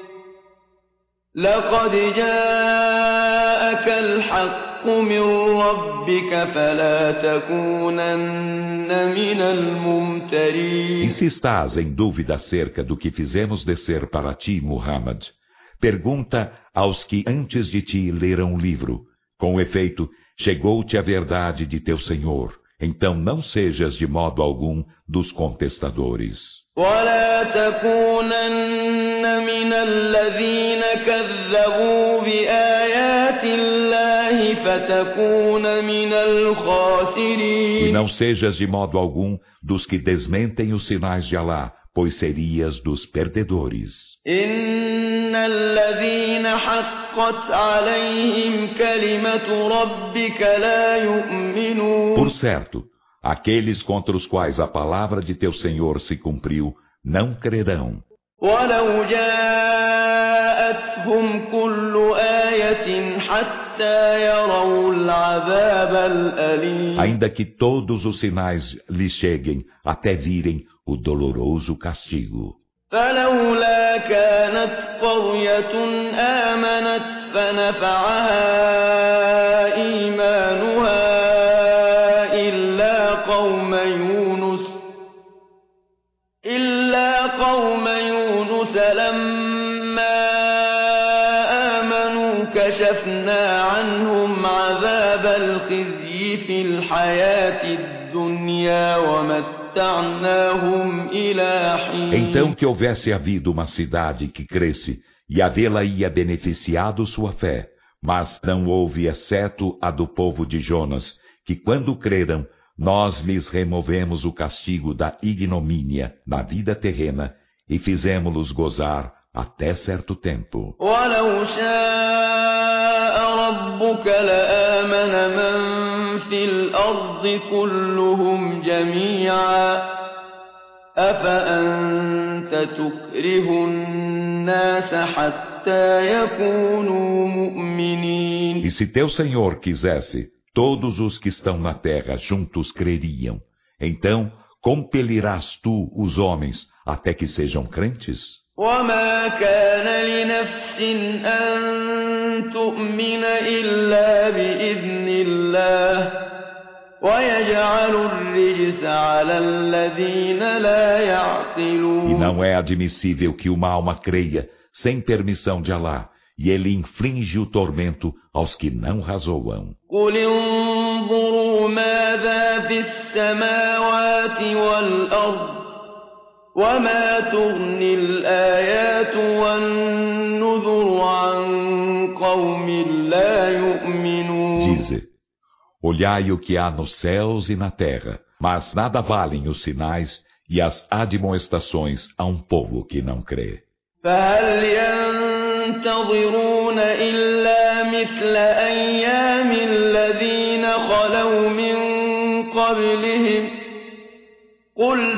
لقد جاءك الحق من ربك فلا تكونن من الممترين. E se estás em dúvida acerca do que fizemos descer para ti, Muhammad, pergunta aos que antes de ti leram o livro. Com efeito, chegou-te a verdade de teu Senhor. Então não sejas de modo algum dos contestadores. ولا تكونن من الذين كذبوا بآيات الله فتكون من الخاسرين. E não sejas de modo algum dos que desmentem os sinais de Alá, pois serias dos perdedores. إن الذين حقت عليهم كلمة ربك لا يؤمنون. Por certo, aqueles contra os quais a palavra de teu Senhor se cumpriu, não crerão. ولو جاءتهم كل آية حتى يروا العذاب الأليم. Ainda que todos os sinais lhes cheguem, até virem o doloroso castigo. فلولا كانت قرية آمنت فنفعها إيمانها إلا قوم يونس لما آمنوا كشفنا عنهم عذاب الخزي في الحياة الدنيا ومتعناهم إلى حين. Então que houvesse havido uma cidade que cresce, e havê-la ia beneficiado sua fé, mas não houve exceto a do povo de Jonas, que quando creram, nós lhes removemos o castigo da ignomínia na vida terrena e fizemos-los gozar até certo tempo. وَلَوْ شَاءَ رَبُّكَ لَآمَنَ مَن فِي الْأَرْضِ كُلُّهُمْ جَمِيعًا أَفَأَنْتَ تُكْرِهُ النَّاسَ حَتَّى يَكُونُوا مُؤْمِنِينَ. E se teu Senhor quisesse, todos os que estão na terra juntos creriam. Então, compelirás tu os homens até que sejam crentes? وَمَا كَانَ لِنَفْسٍ أَن تُؤْمِنَ إِلَّا بِإِذْنِ اللَّهِ وَيَجْعَلُ الرِّجْسَ عَلَى الَّذِينَ لَا يَعْقِلُونَ. E não é admissível que uma alma creia sem permissão de Alá, e ele inflige o tormento aos que não razoam. قُلِ انظُرُوا مَاذَا فِي السَّمَاوَاتِ وَالْأَرْضِ وَمَا تُغْنِي الْآيَاتُ وَالنُّذُرُ عَن قَوْمٍ لَا يُؤْمِنُونَ. Dize, olhai o que há nos céus e na terra, mas nada valem os sinais e as admoestações a um povo que não crê. فَهَلْ يَنتَظِرُونَ إِلَّا مِثْلَ أَيَّامِ الَّذِينَ خَلَوْا مِن قَبْلِهِمْ قُلْ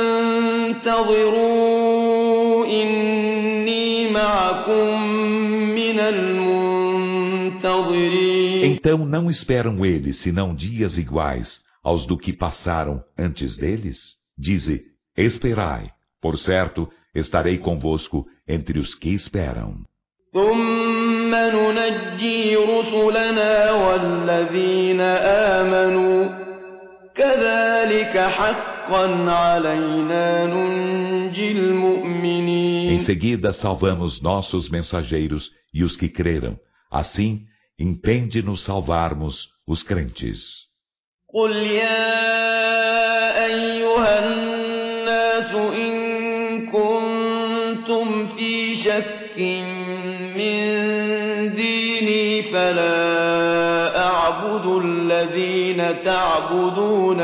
فَانتَظِرُوا إِنِّي مَعَكُم مِّنَ الْمُنتَظِرِينَ. Então não esperam eles senão dias iguais aos do que passaram antes deles? Dize, esperai, por certo, estarei convosco entre os que esperam. ثُمَّ نُنَجِّي رُسُلَنَا وَالَّذِينَ آمَنُوا كَذَلِكَ حَقًّا عَلَيْنَا نُنْجِي الْمُؤْمِنِينَ. Em seguida salvamos nossos mensageiros e os que creram. Assim, impende-nos salvarmos os crentes. قُلْ يَا أَيُّهَا النَّاسُ إِن كُنتُمْ فِي شَكٍّ مِّن دِينِي فَلَا أَعْبُدُ الَّذِينَ تَعْبُدُونَ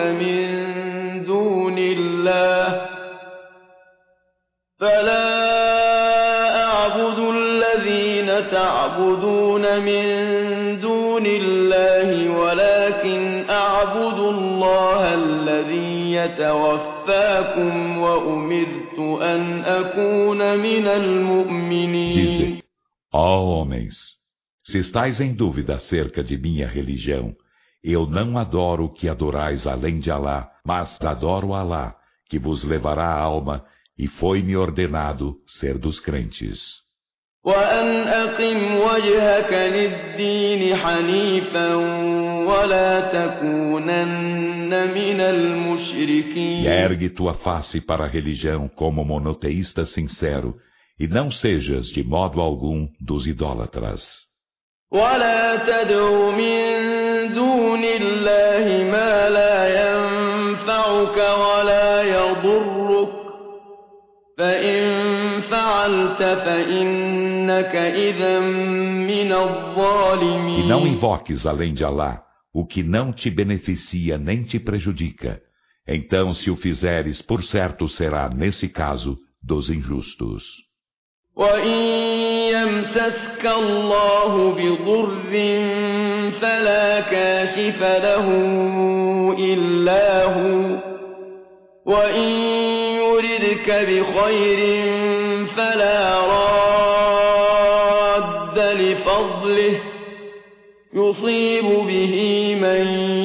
من دون الله ولكن ولكن أعبد الله الذي يتوفاكم وأمرت أن أكون من المؤمنين. Dize, ó homens, se estáis em dúvida acerca de minha religião, eu não adoro o que adorais além de Alá, mas adoro Alá, que vos levará a alma, e foi-me ordenado ser dos crentes. وأن أقم وجهك للدين حنيفا ولا تكونن من المشركين. E ergue tua face para a religião como monoteísta sincero, e não sejas de modo algum dos idólatras. ولا تدع من دون الله ما لا ينفعك ولا يضرك فإن فعلت فإنك إذا من الظالمين. E não invoques além de Alá o que não te beneficia nem te prejudica. Então, se o fizeres, por certo será, nesse caso, dos injustos. وإن يمسسك الله بضر فلا كاشف له إلا هو وإن يردك بخير فلا راد لفضله يصيب به من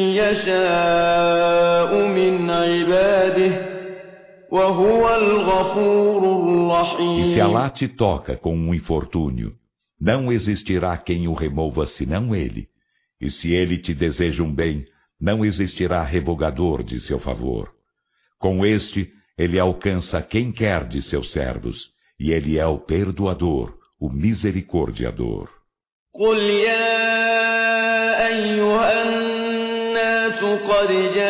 يشاء من عباده وهو الغفور الرحيم. E se Alá te toca com um infortúnio, não existirá quem o remova senão Ele. E se Ele te deseja um bem, não existirá revogador de seu favor. Com este, Ele alcança quem quer de seus servos, e Ele é o perdoador, o misericordiador. قل يا أيها الناس قد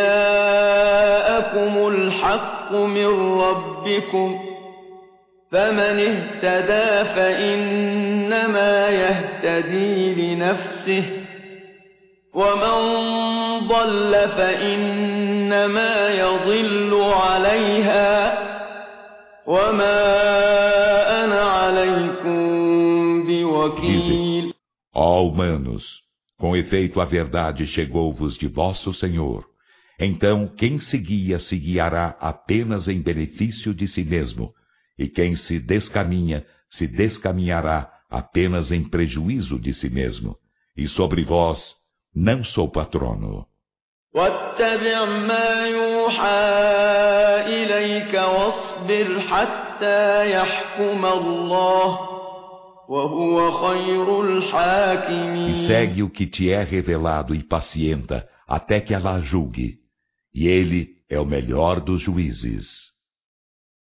جاءكم الحق من ربكم فمن اهتدى فإنما يهتدي لنفسه ومن ضل فإنما يضل عليها وما أنا عليكم بوكيل. Ó humanos, com efeito a verdade chegou-vos de vosso Senhor. Então quem se guiará apenas em benefício de si mesmo, e quem se descaminhará apenas em prejuízo de si mesmo. E sobre vós não sou patrono. واتبع ما يوحى إليك واصبر حتى يحكم الله وهو خير الحاكمين. E segue o que te é revelado e pacienta até que Allah julgue. E ele é o melhor dos juízes.